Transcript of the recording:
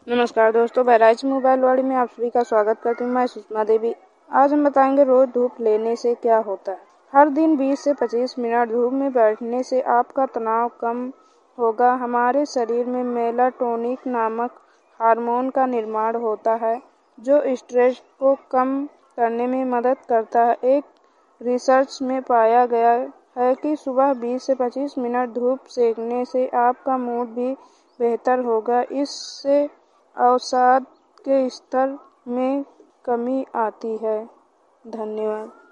नमस्कार दोस्तों, Bahraich mobile world में आप सभी का स्वागत करती हूँ। मैं सुषमा देवी। आज हम बताएंगे रोज धूप लेने से क्या होता है। हर दिन 20 से 25 मिनट धूप में बैठने से आपका तनाव कम होगा। हमारे शरीर में मेलाटोनिन नामक हार्मोन का निर्माण होता है जो स्ट्रेस को कम करने में मदद करता है। एक रिसर्च में पाया गया है कि सुबह 20 से 25 मिनट धूप सेकने से आपका मूड भी बेहतर होगा। इससे अवसाद के स्तर में कमी आती है। धन्यवाद।